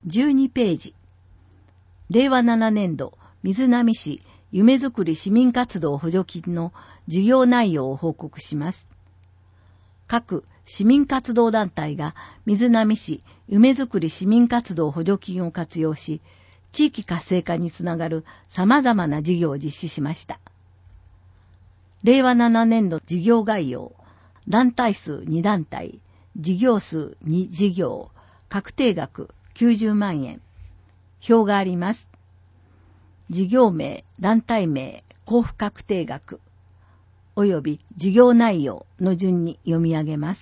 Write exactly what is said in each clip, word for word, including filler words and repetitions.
じゅうにページ。れいわななねんど、瑞浪市夢づくり市民活動補助金の事業内容を報告します。各市民活動団体が瑞浪市夢づくり市民活動補助金を活用し、地域活性化につながる様々な事業を実施しました。れいわななねんど事業概要、団体数に団体、事業数に事業、確定額きゅうじゅうまんえん。表があります。事業名、団体名、交付確定額、および事業内容の順に読み上げます。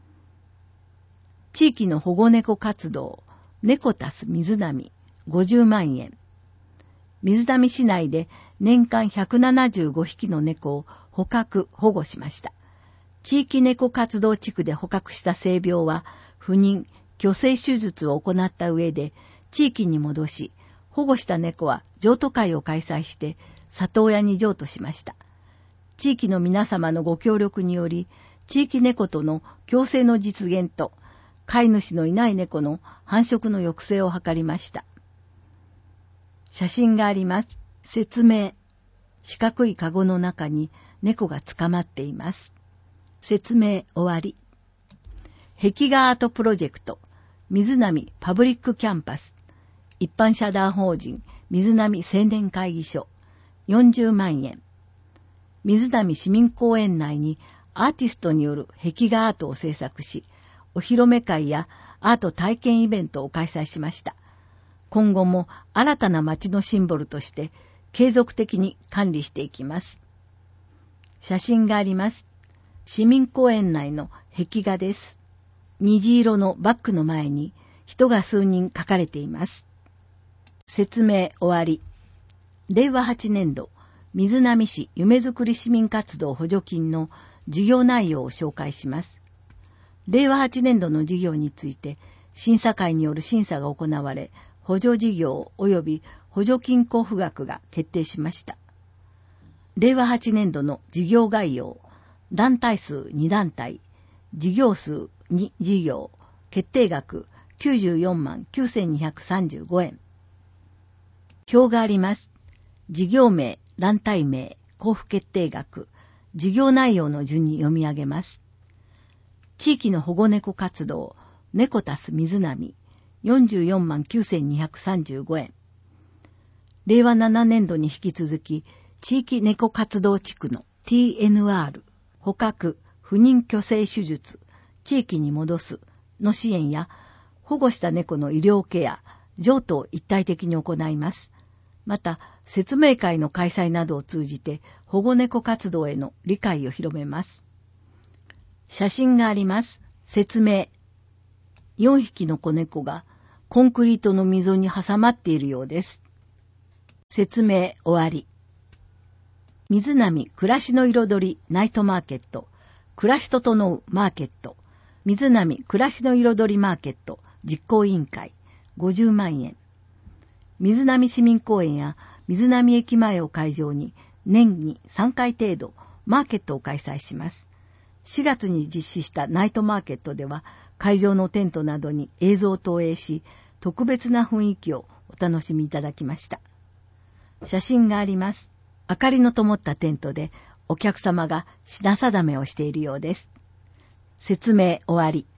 地域の保護猫活動、猫たす瑞浪、ごじゅうまんえん。瑞浪市内で年間ひゃくななじゅうごひきの猫を捕獲、保護しました。地域猫活動地区で捕獲した性病は、不妊、去勢手術を行った上で、地域に戻し、保護した猫は譲渡会を開催して、里親に譲渡しました。地域の皆様のご協力により、地域猫との共生の実現と、飼い主のいない猫の繁殖の抑制を図りました。写真があります。説明。四角いカゴの中に猫が捕まっています。説明終わり。壁画アートプロジェクト、瑞浪パブリックキャンパス、一般社団法人瑞浪青年会議所、よんじゅうまんえん。瑞浪市民公園内にアーティストによる壁画アートを制作し、お披露目会やアート体験イベントを開催しました。今後も新たな街のシンボルとして継続的に管理していきます。写真があります。市民公園内の壁画です。虹色のバッグの前に人が数人描かれています。説明終わり。れいわはちねんど、瑞浪市夢づくり市民活動補助金の事業内容を紹介します。れいわはちねんどの事業について、審査会による審査が行われ、補助事業及び補助金交付額が決定しました。れいわはちねんどの事業概要、団体数に団体、事業数に事業、決定額きゅうじゅうよんまんきゅうせんにひゃくさんじゅうごえん。表があります。事業名、団体名、交付決定額、事業内容の順に読み上げます。地域の保護猫活動、猫たす瑞浪、よんじゅうよんまんきゅうせんにひゃくさんじゅうごえん。れいわななねんどに引き続き、地域猫活動地区の ティーエヌアール、捕獲、不妊去勢手術、地域に戻すの支援や、保護した猫の医療ケア、譲渡を一体的に行います。また、説明会の開催などを通じて、保護猫活動への理解を広めます。写真があります。説明。よんひきの子猫がコンクリートの溝に挟まっているようです。説明終わり。瑞浪暮らしの彩りナイトマーケット、暮らしととのうマーケット、瑞浪暮らしの彩りマーケット実行委員会ごじゅうまんえん。瑞浪市民公園や瑞浪駅前を会場に年にさんかい程度マーケットを開催します。しがつに実施したナイトマーケットでは会場のテントなどに映像を投影し、特別な雰囲気をお楽しみいただきました。写真があります。明かりの灯ったテントでお客様が品定めをしているようです。説明終わり。